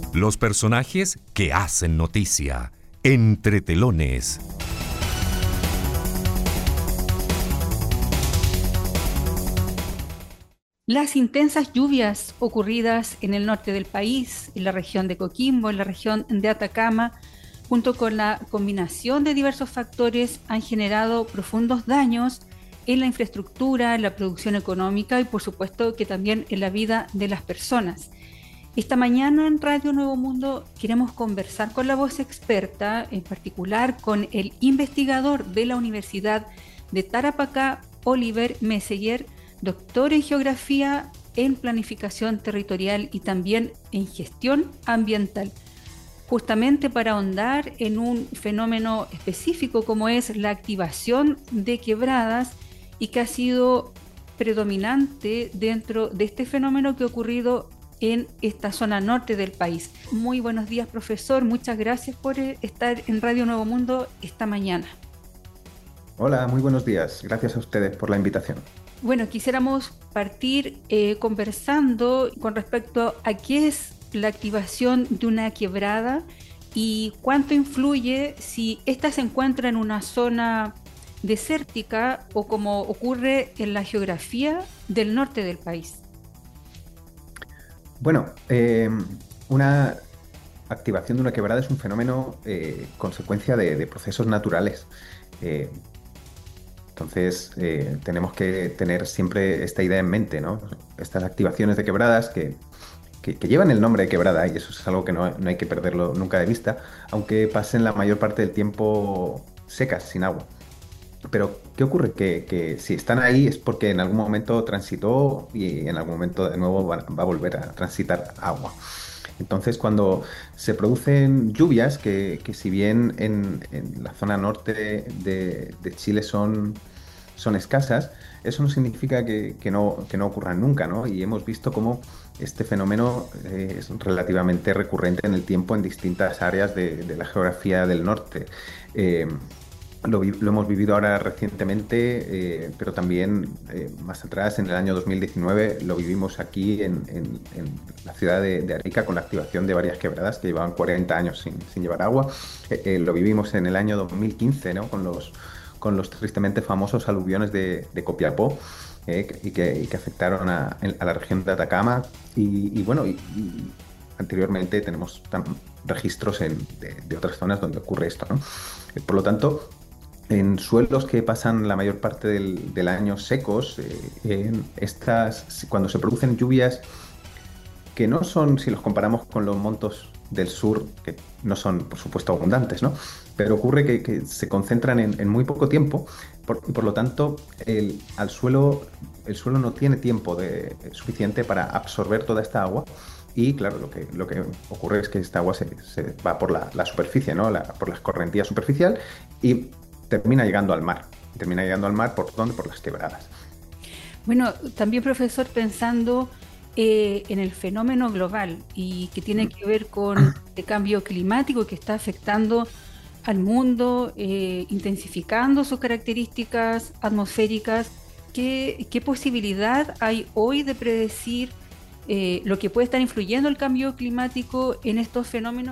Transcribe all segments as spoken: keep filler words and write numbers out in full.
Los personajes que hacen noticia. Entre telones. Las intensas lluvias ocurridas en el norte del país, en la región de Coquimbo, en la región de Atacama, junto con la combinación de diversos factores, han generado profundos daños en la infraestructura, en la producción económica y por supuesto que también en la vida de las personas. Esta mañana en Radio Nuevo Mundo queremos conversar con la voz experta, en particular con el investigador de la Universidad de Tarapacá, Oliver Meseguer, doctor en Geografía, en Planificación Territorial y también en Gestión Ambiental, justamente para ahondar en un fenómeno específico como es la activación de quebradas y que ha sido predominante dentro de este fenómeno que ha ocurrido en esta zona norte del país. Muy buenos días, profesor. Muchas gracias por estar en Radio Nuevo Mundo esta mañana. Hola, muy buenos días. Gracias a ustedes por la invitación. Bueno, quisiéramos partir eh, conversando con respecto a qué es la activación de una quebrada y cuánto influye si ésta se encuentra en una zona desértica o como ocurre en la geografía del norte del país. Bueno, eh, una activación de una quebrada es un fenómeno eh, consecuencia de, de procesos naturales. Eh, entonces, eh, tenemos que tener siempre esta idea en mente, ¿no? Estas activaciones de quebradas que, que, que llevan el nombre de quebrada, y eso es algo que no, no hay que perderlo nunca de vista, aunque pasen la mayor parte del tiempo secas, sin agua. Pero, ¿qué ocurre? Que, que si están ahí es porque en algún momento transitó y en algún momento de nuevo va, va a volver a transitar agua. Entonces, cuando se producen lluvias, que, que si bien en, en la zona norte de, de Chile son, son escasas, eso no significa que, que, no, que no ocurran nunca, ¿no? Y hemos visto cómo este fenómeno eh, es relativamente recurrente en el tiempo en distintas áreas de, de la geografía del norte. Eh, Lo, lo hemos vivido ahora recientemente, eh, pero también eh, más atrás, en el año dos mil diecinueve, lo vivimos aquí en, en, en la ciudad de, de Arica con la activación de varias quebradas que llevaban cuarenta años sin, sin llevar agua. Eh, eh, lo vivimos en el año dos mil quince, ¿no? con, los, con los tristemente famosos aluviones de, de Copiapó, eh, y, que, y que afectaron a, a la región de Atacama. Y, y bueno, y, y anteriormente tenemos registros en, de, de otras zonas donde ocurre esto, ¿no? Eh, por lo tanto, en suelos que pasan la mayor parte del, del año secos, eh, en estas, cuando se producen lluvias que no son, si los comparamos con los montos del sur, que no son, por supuesto, abundantes, ¿no? Pero ocurre que, que se concentran en, en muy poco tiempo por, y por lo tanto el, al suelo, el suelo no tiene tiempo de, suficiente para absorber toda esta agua. Y claro, lo que, lo que ocurre es que esta agua se, se va por la, la superficie, ¿no? La, por la escorrentía superficial y termina llegando al mar. Termina llegando al mar, ¿por dónde? Por las quebradas. Bueno, también, profesor, pensando eh, en el fenómeno global y que tiene que ver con el cambio climático que está afectando al mundo, eh, intensificando sus características atmosféricas, ¿qué, qué posibilidad hay hoy de predecir eh, lo que puede estar influyendo el cambio climático en estos fenómenos?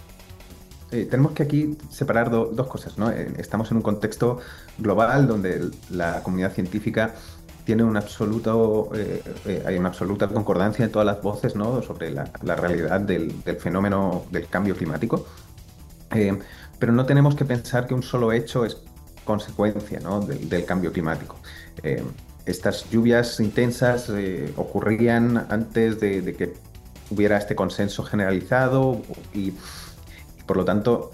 Eh, tenemos que aquí separar do, dos cosas, ¿no? Eh, estamos en un contexto global donde la comunidad científica tiene un absoluto, eh, eh, hay una absoluta concordancia en todas las voces, ¿no? Sobre la, la realidad del, del fenómeno del cambio climático. Eh, pero no tenemos que pensar que un solo hecho es consecuencia, ¿no? del, del cambio climático. Eh, estas lluvias intensas eh, ocurrían antes de, de que hubiera este consenso generalizado y por lo tanto,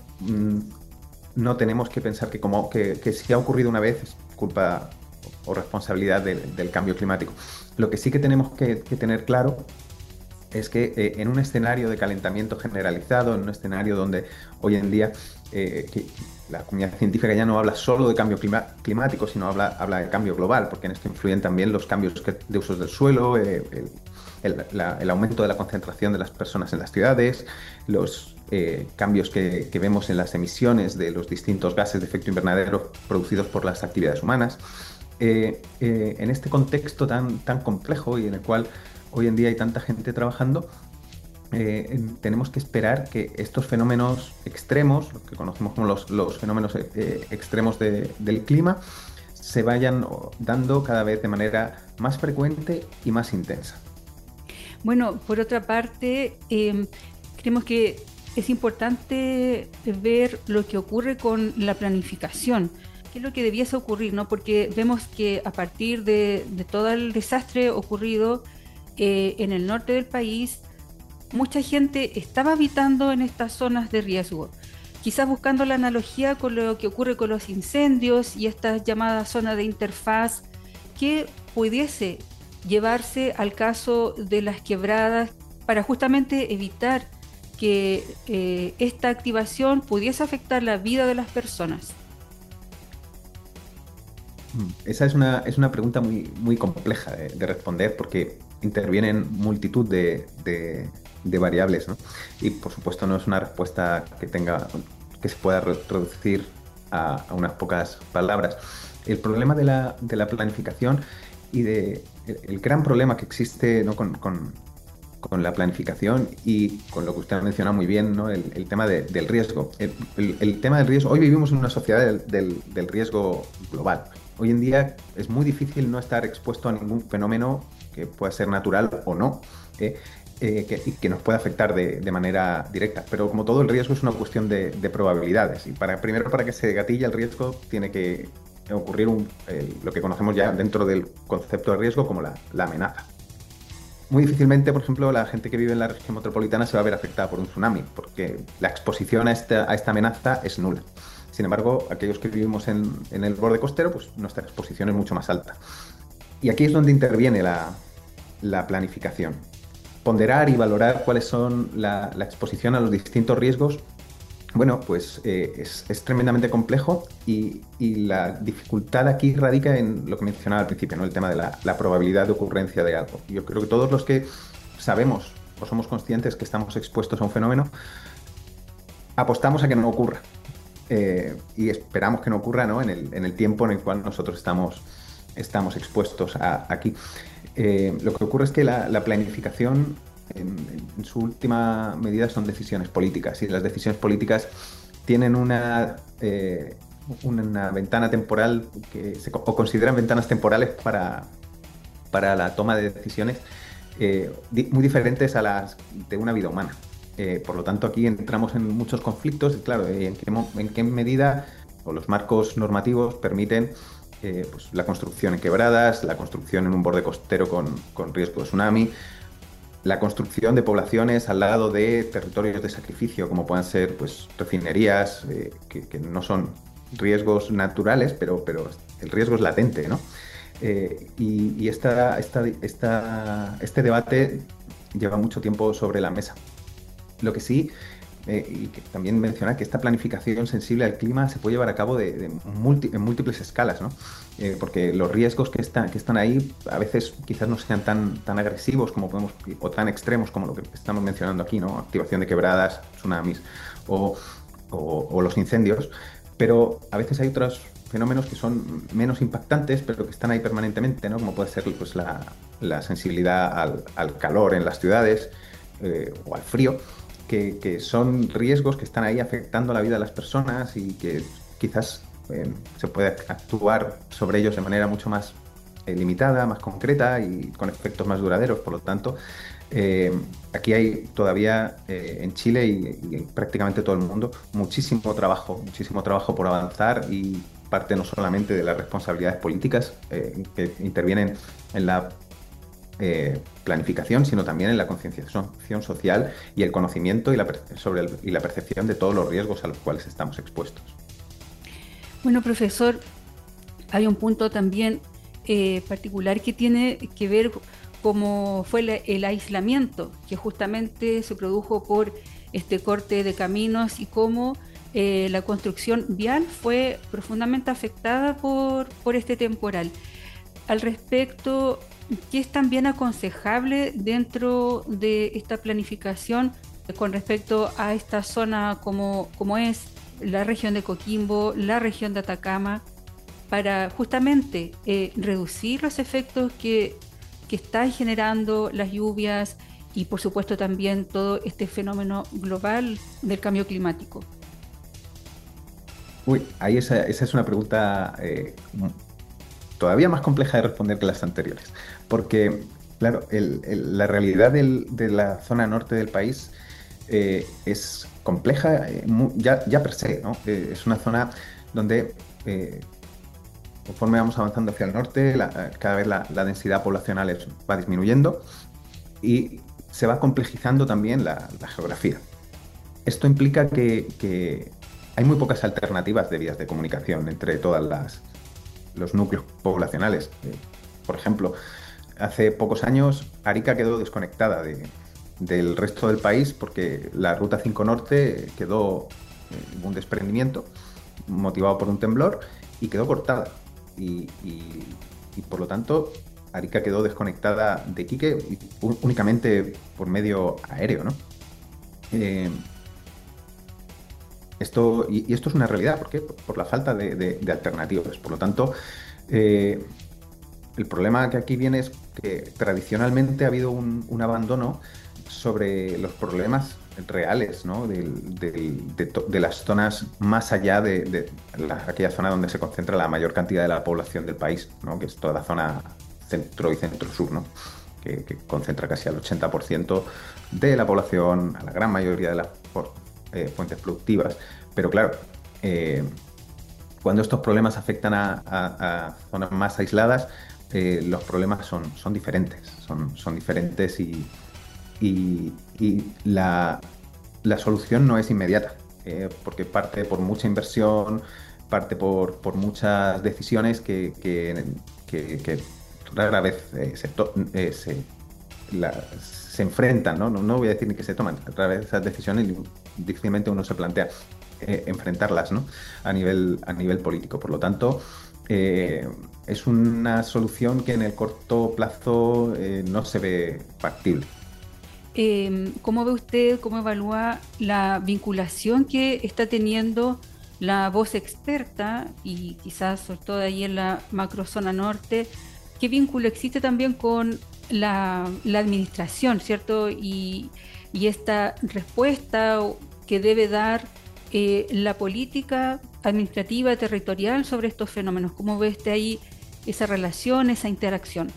no tenemos que pensar que, como, que, que si ha ocurrido una vez es culpa o responsabilidad de, del cambio climático. Lo que sí que tenemos que, que tener claro es que eh, en un escenario de calentamiento generalizado, en un escenario donde hoy en día eh, que la comunidad científica ya no habla solo de cambio clima, climático, sino habla, habla de cambio global, porque en esto influyen también los cambios que, de usos del suelo, eh, el, el, la, el aumento de la concentración de las personas en las ciudades, los Eh, cambios que, que vemos en las emisiones de los distintos gases de efecto invernadero producidos por las actividades humanas. Eh, eh, en este contexto tan, tan complejo y en el cual hoy en día hay tanta gente trabajando, eh, tenemos que esperar que estos fenómenos extremos, lo que conocemos como los, los fenómenos eh, extremos de, del clima, se vayan dando cada vez de manera más frecuente y más intensa. Bueno, por otra parte, eh, creemos que es importante ver lo que ocurre con la planificación. ¿Qué es lo que debiese ocurrir, ¿no? Porque vemos que a partir de, de todo el desastre ocurrido eh, en el norte del país, mucha gente estaba habitando en estas zonas de riesgo, quizás buscando la analogía con lo que ocurre con los incendios y estas llamadas zonas de interfaz, que pudiese llevarse al caso de las quebradas para justamente evitar que eh, esta activación pudiese afectar la vida de las personas. Esa es una, es una pregunta muy, muy compleja de, de responder, porque intervienen multitud de, de, de variables, ¿no? Y por supuesto no es una respuesta que tenga, que se pueda reducir a, a unas pocas palabras. El problema de la, de la planificación y de el, el gran problema que existe, ¿no? con, con, con la planificación y con lo que usted ha mencionado muy bien, ¿no? el, el tema de, del riesgo. El, el, el tema del riesgo, hoy vivimos en una sociedad del, del, del riesgo global. Hoy en día es muy difícil no estar expuesto a ningún fenómeno que pueda ser natural o no, eh, eh, que, que nos pueda afectar de, de manera directa. Pero como todo, el riesgo es una cuestión de, de probabilidades. Y para, primero, para que se gatille el riesgo, tiene que ocurrir un, eh, lo que conocemos ya dentro del concepto de riesgo como la, la amenaza. Muy difícilmente, por ejemplo, la gente que vive en la región metropolitana se va a ver afectada por un tsunami, porque la exposición a esta, a esta amenaza es nula. Sin embargo, aquellos que vivimos en, en el borde costero, pues nuestra exposición es mucho más alta. Y aquí es donde interviene la, la planificación. Ponderar y valorar cuáles son la, la exposición a los distintos riesgos, bueno, pues eh, es, es tremendamente complejo, y, y la dificultad aquí radica en lo que mencionaba al principio, ¿no? El tema de la, la probabilidad de ocurrencia de algo. Yo creo que todos los que sabemos o somos conscientes que estamos expuestos a un fenómeno, apostamos a que no ocurra. Eh, y esperamos que no ocurra, ¿no? en, el, en el tiempo en el cual nosotros estamos, estamos expuestos a, aquí. Eh, lo que ocurre es que la, la planificación, en, en su última medida, son decisiones políticas, y las decisiones políticas tienen una, eh, una ventana temporal que se, o consideran ventanas temporales para, para la toma de decisiones eh, di, muy diferentes a las de una vida humana. Eh, por lo tanto, aquí entramos en muchos conflictos, y claro, en qué, en qué medida o los marcos normativos permiten eh, pues, la construcción en quebradas, la construcción en un borde costero con, con riesgo de tsunami, la construcción de poblaciones al lado de territorios de sacrificio, como puedan ser pues, refinerías, eh, que, que no son riesgos naturales, pero, pero el riesgo es latente, ¿no? Eh, y y esta, esta, esta, este debate lleva mucho tiempo sobre la mesa. Lo que sí, eh, y que también mencionar que esta planificación sensible al clima se puede llevar a cabo de, de multi, en múltiples escalas, ¿no? Eh, porque los riesgos que están, que están ahí a veces quizás no sean tan, tan agresivos como podemos, o tan extremos como lo que estamos mencionando aquí, ¿no? Activación de quebradas, tsunamis o, o, o los incendios, pero a veces hay otros fenómenos que son menos impactantes, pero que están ahí permanentemente, ¿no? Como puede ser pues, la, la sensibilidad al, al calor en las ciudades eh, o al frío. Que, que son riesgos que están ahí afectando la vida de las personas, y que quizás eh, se puede actuar sobre ellos de manera mucho más eh, limitada, más concreta y con efectos más duraderos. Por lo tanto, eh, aquí hay todavía eh, en Chile y, y prácticamente todo el mundo muchísimo trabajo, muchísimo trabajo por avanzar, y parte no solamente de las responsabilidades políticas eh, que intervienen en la Eh, planificación, sino también en la concienciación social y el conocimiento y la, sobre el, y la percepción de todos los riesgos a los cuales estamos expuestos. Bueno, profesor, hay un punto también eh, particular que tiene que ver cómo fue el, el aislamiento, que justamente se produjo por este corte de caminos, y cómo eh, la construcción vial fue profundamente afectada por, por este temporal. Al respecto, ¿qué es también aconsejable dentro de esta planificación con respecto a esta zona como, como es la región de Coquimbo, la región de Atacama, para justamente eh, reducir los efectos que, que están generando las lluvias y por supuesto también todo este fenómeno global del cambio climático? Uy, ahí esa, esa es una pregunta eh, todavía más compleja de responder que las anteriores, porque, claro, el- el- la realidad del- de la zona norte del país eh, es compleja eh, mu- ya, ya per se, ¿no? Eh, es una zona donde, eh, conforme vamos avanzando hacia el norte, la- cada vez la, la densidad poblacional es- va disminuyendo y se va complejizando también la, la geografía. Esto implica que, que hay muy pocas alternativas de vías de comunicación entre todas las los núcleos poblacionales. Eh, por ejemplo, hace pocos años Arica quedó desconectada de- del resto del país porque la Ruta cinco Norte quedó eh, un desprendimiento motivado por un temblor y quedó cortada. Y, y- y, por lo tanto, Arica quedó desconectada de Iquique y ú- únicamente por medio aéreo, ¿no? Eh, esto, y, y esto es una realidad, ¿por qué? Por, por la falta de, de- de alternativas. Por lo tanto, eh, el problema que aquí viene es que tradicionalmente ha habido un, un abandono sobre los problemas reales, ¿no? Del- del- de, to- de las zonas más allá de, de la- aquella zona donde se concentra la mayor cantidad de la población del país, ¿no? Que es toda la zona centro y centro-sur, ¿no? Que, que concentra casi al ochenta por ciento de la población, a la gran mayoría de las por- eh, fuentes productivas. Pero claro, eh, cuando estos problemas afectan a, a- a zonas más aisladas, eh, los problemas son, son diferentes, son, son diferentes y, y- y la, la solución no es inmediata, eh, porque parte por mucha inversión, parte por, por muchas decisiones que, que- que- que rara vez eh, se, to- eh, se, la- se enfrentan, ¿no? No, no voy a decir ni que se toman, a través de esas decisiones difícilmente uno se plantea eh, enfrentarlas, ¿no? A nivel, a nivel político. Por lo tanto, eh, es una solución que en el corto plazo eh, no se ve factible. Eh, ¿cómo ve usted, cómo evalúa la vinculación que está teniendo la voz experta y quizás sobre todo ahí en la macrozona norte? ¿Qué vínculo existe también con la, la administración, ¿cierto? Y, y esta respuesta o- que debe dar eh, la política administrativa territorial sobre estos fenómenos. ¿Cómo ve usted ahí esa relación, esa interacción?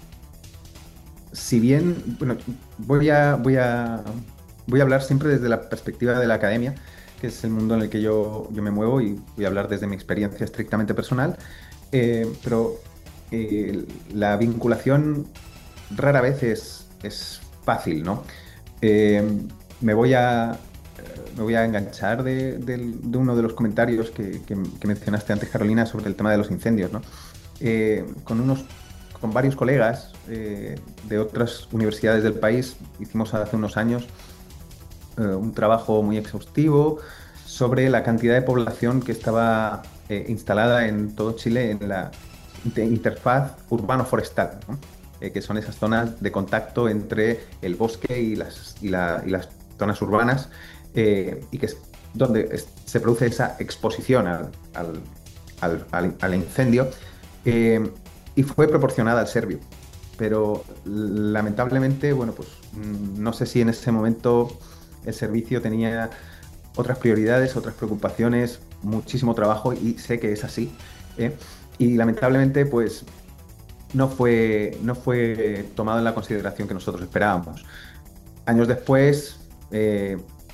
Si bien, bueno, voy a, voy a, voy a hablar siempre desde la perspectiva de la academia, que es el mundo en el que yo, yo me muevo y voy a hablar desde mi experiencia estrictamente personal, eh, pero eh, la vinculación rara vez es, es fácil, ¿no? Eh, me voy a, eh, me voy a enganchar de, del- de uno de los comentarios que, que- que mencionaste antes, Carolina, sobre el tema de los incendios, ¿no? Eh, con unos, con varios colegas eh, de otras universidades del país hicimos hace unos años eh, un trabajo muy exhaustivo sobre la cantidad de población que estaba eh, instalada en todo Chile en la inter- interfaz urbano-forestal, ¿no? Eh, que son esas zonas de contacto entre el bosque y las, y la- y las zonas urbanas, eh, y que es donde es- se produce esa exposición al, al- al- al- al incendio, eh, y fue proporcionada al Servio. Pero lamentablemente, bueno, pues mm, no sé si en ese momento el servicio tenía otras prioridades, otras preocupaciones, muchísimo trabajo y sé que es así, ¿eh? Y lamentablemente, pues no fue, no fue tomado en la consideración que nosotros esperábamos. Años después, eh,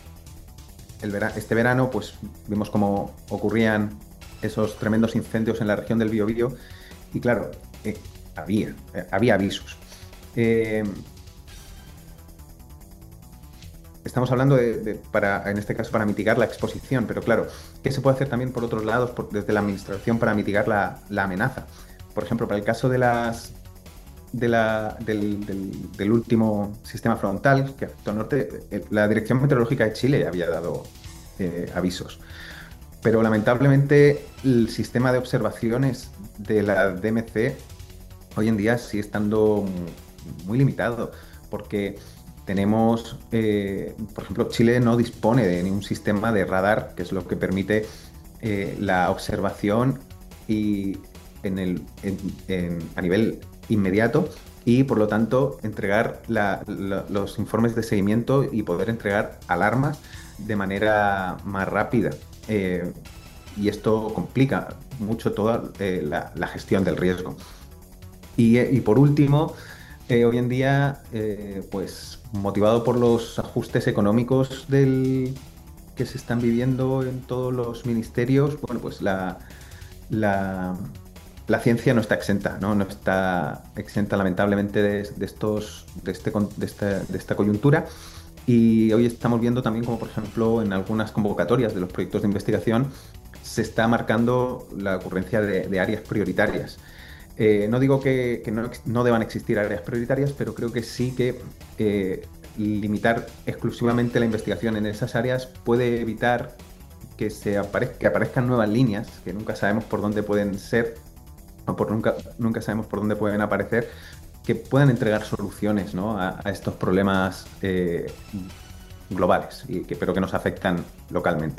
el vera- este verano, pues vimos cómo ocurrían esos tremendos incendios en la región del Biobío y claro, eh, había, eh, había avisos. Eh, Estamos hablando de, de- para, en este caso, para mitigar la exposición, pero claro, ¿qué se puede hacer también por otros lados, por- desde la administración, para mitigar la, la amenaza? Por ejemplo, para el caso de las, de la, del, del- del último sistema frontal que afectó al norte, eh, la Dirección Meteorológica de Chile ya había dado eh, avisos. Pero lamentablemente el sistema de observaciones de la D M C hoy en día sigue estando muy limitado, porque tenemos, eh, por ejemplo, Chile no dispone de ningún sistema de radar, que es lo que permite eh, la observación y en el, en- en- a nivel inmediato y por lo tanto entregar la- la- los informes de seguimiento y poder entregar alarmas de manera más rápida. Eh, y esto complica mucho toda eh, la, la gestión del riesgo. Y, eh, y por último, eh, hoy en día, eh, pues motivado por los ajustes económicos del, que se están viviendo en todos los ministerios, bueno, pues la, la, la ciencia no está exenta, ¿no? No está exenta lamentablemente de, de estos, de, este, con- de, esta, de esta coyuntura. Y hoy estamos viendo también como, por ejemplo, en algunas convocatorias de los proyectos de investigación se está marcando la ocurrencia de, de áreas prioritarias. Eh, no digo que, que no, ex- no deban existir áreas prioritarias, pero creo que sí que eh, limitar exclusivamente la investigación en esas áreas puede evitar que, se aparez- que aparezcan nuevas líneas, que nunca sabemos por dónde pueden ser, o por nunca, nunca sabemos por dónde pueden aparecer, que puedan entregar soluciones, ¿no? a, a estos problemas eh, globales, y que, pero que nos afectan localmente.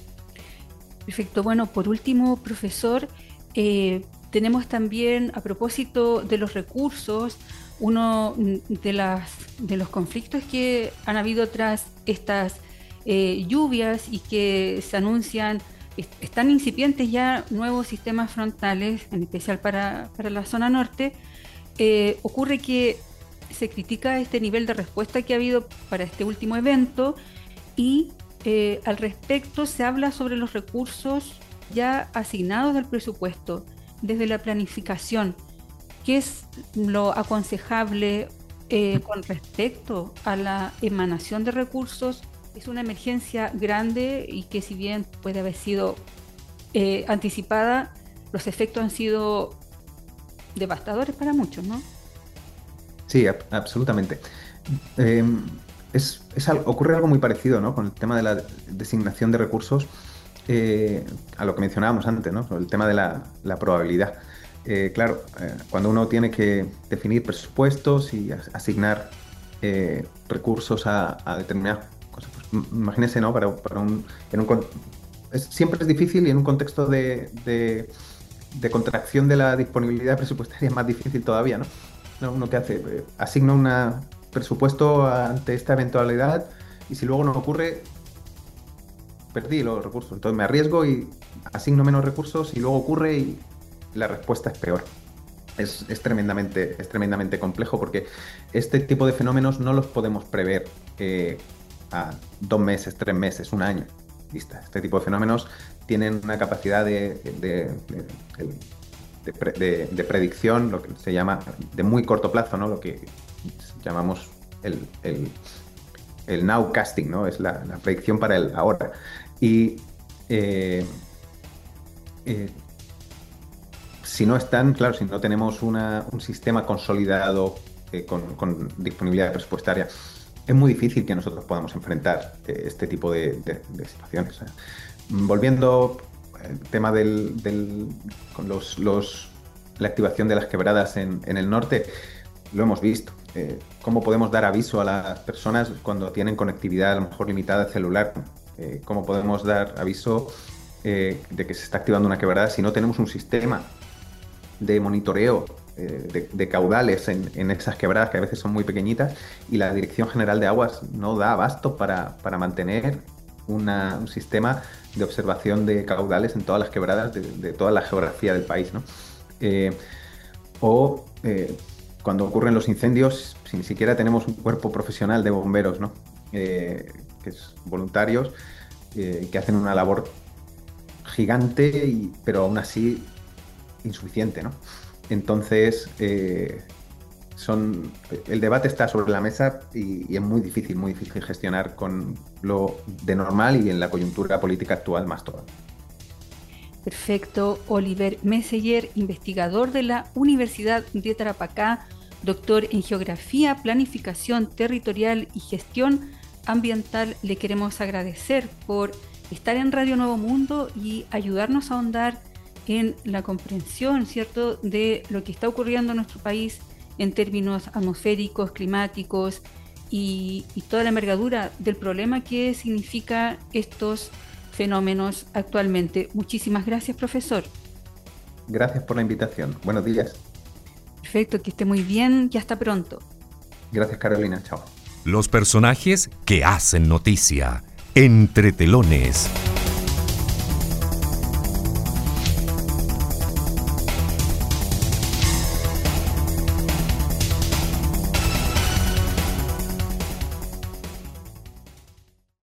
Perfecto. Bueno, por último, profesor, eh, tenemos también, a propósito de los recursos, uno mm, de, las, de los conflictos que han habido tras estas eh, lluvias y que se anuncian, es- están incipientes ya nuevos sistemas frontales, en especial para, para la zona norte. Eh, ocurre que se critica este nivel de respuesta que ha habido para este último evento y eh, al respecto se habla sobre los recursos ya asignados del presupuesto desde la planificación. ¿Qué es lo aconsejable eh, con respecto a la emanación de recursos? Es una emergencia grande y que si bien puede haber sido eh, anticipada, los efectos han sido devastadores para muchos, ¿no? Sí, ab- absolutamente. Eh, es, es al- ocurre algo muy parecido, ¿no? Con el tema de la designación de recursos, eh, a lo que mencionábamos antes, ¿no? El tema de la, la probabilidad. Eh, claro, eh, cuando uno tiene que definir presupuestos y as- asignar eh, recursos a, a determinadas cosas, pues, m- imagínese, ¿no? Para, para un, en un, con- es- siempre es difícil y en un contexto de, de de contracción de la disponibilidad presupuestaria es más difícil todavía, ¿no? No, uno que hace, Eh, asigna un presupuesto ante esta eventualidad y si luego no ocurre, perdí los recursos. Entonces me arriesgo y asigno menos recursos y luego ocurre y la respuesta es peor. Es, es tremendamente, es tremendamente complejo porque este tipo de fenómenos no los podemos prever eh, a dos meses, tres meses, un año. Vista. Este tipo de fenómenos tienen una capacidad de, de- de- de- de pre- de- de predicción, lo que se llama de muy corto plazo, ¿no? Lo que llamamos el, el, el nowcasting, ¿no? Es la, la predicción para el ahora. Y eh, eh, si no están, claro, si no tenemos una- un sistema consolidado eh, con, con disponibilidad presupuestaria, es muy difícil que nosotros podamos enfrentar eh, este tipo de, de- de situaciones. ¿eh? Volviendo al tema del, del- con los, los- la activación de las quebradas en, en el norte, lo hemos visto. Eh, ¿cómo podemos dar aviso a las personas cuando tienen conectividad a lo mejor limitada celular? Eh, ¿cómo podemos dar aviso eh, de que se está activando una quebrada si no tenemos un sistema de monitoreo eh, de, de caudales en, en esas quebradas que a veces son muy pequeñitas y la Dirección General de Aguas no da abasto para, para mantener una- un sistema de observación de caudales en todas las quebradas de, de toda la geografía del país, ¿no? Eh, o eh, cuando ocurren los incendios, si ni siquiera tenemos un cuerpo profesional de bomberos, ¿no? Eh, que es voluntarios, eh, que hacen una labor gigante, y, pero aún así insuficiente, ¿no? Entonces, eh, son, el debate está sobre la mesa y, y es muy difícil, muy difícil gestionar con lo de normal y en la coyuntura política actual más todavía. Perfecto. Oliver Messeyer, investigador de la Universidad de Tarapacá, doctor en Geografía, Planificación Territorial y Gestión Ambiental, le queremos agradecer por estar en Radio Nuevo Mundo y ayudarnos a ahondar en la comprensión, ¿cierto?, de lo que está ocurriendo en nuestro país en términos atmosféricos, climáticos y, y toda la envergadura del problema que significa estos fenómenos actualmente. Muchísimas gracias, profesor. Gracias por la invitación. Buenos días. Perfecto, que esté muy bien y hasta pronto. Gracias, Carolina. Chao. Los personajes que hacen noticia. Entre telones.